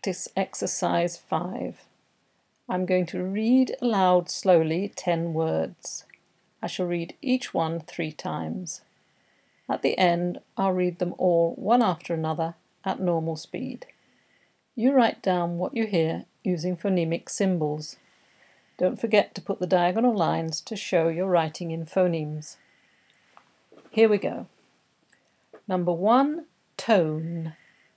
practice exercise 5. I'm going to read aloud slowly 10 words. I shall read each one 3 times. At the end, I'll read them all one after another at normal speed. You write down what you hear using phonemic symbols. Don't forget to put the diagonal lines to show you're writing in phonemes. Here we go. Number 1, tone.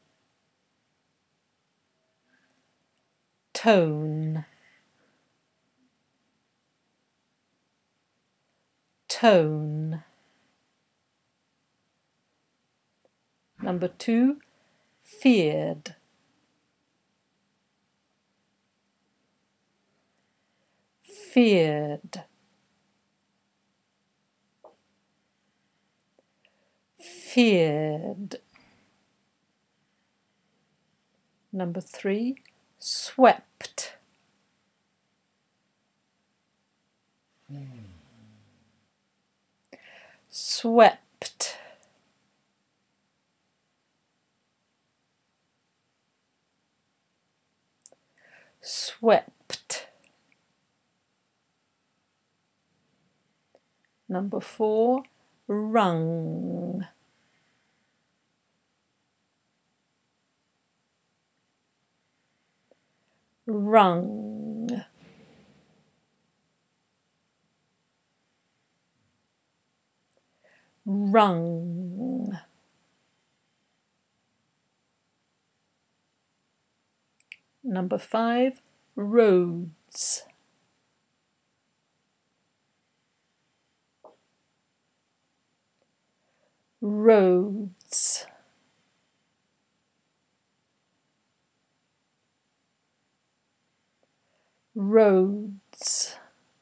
Tone. Tone. Number 2, feared. Feared. Feared. Number 3, swept. Swept. Swept. Number 4, rung. Rung. Rung. Number 5, roads. Roads. Roads.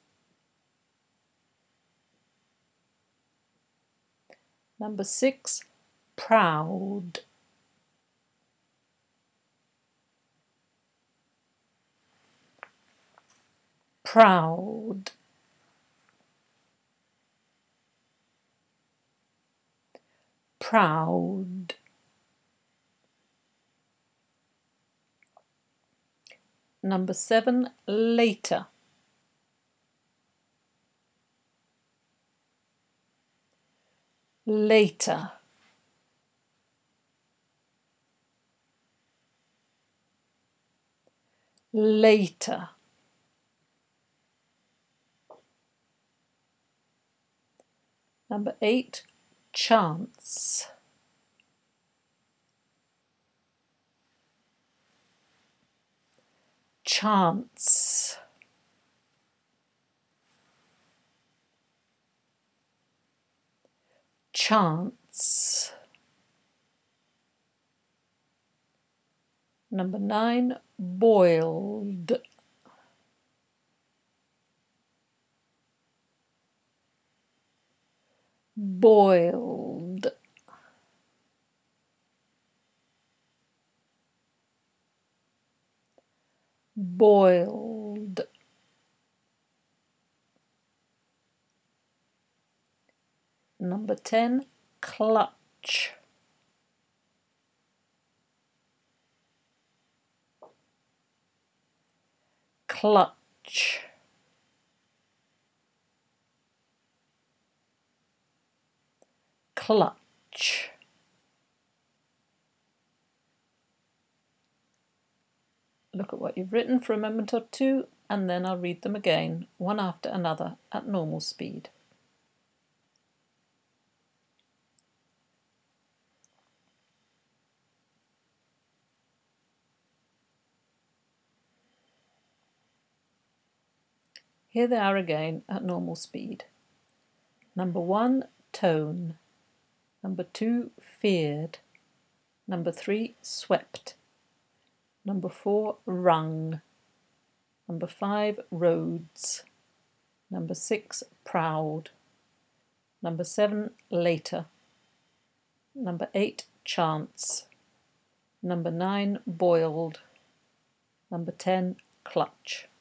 Number 6, proud. Proud. Proud. Number 7, later. Later. Later. Number 8, chance. Chance. Chance. Number 9, boiled. Boiled. Boiled. Number 10, clutch. Clutch. Clutch. Look at what you've written for a moment or two, and then I'll read them again, one after another, at normal speed. Here they are again at normal speed. Number 1, tone. Number 2, feared. Number 3, swept. Number 4, rung. Number 5, roads. Number 6, proud. Number 7, later. Number 8, chance. Number 9, boiled. Number 10, clutch.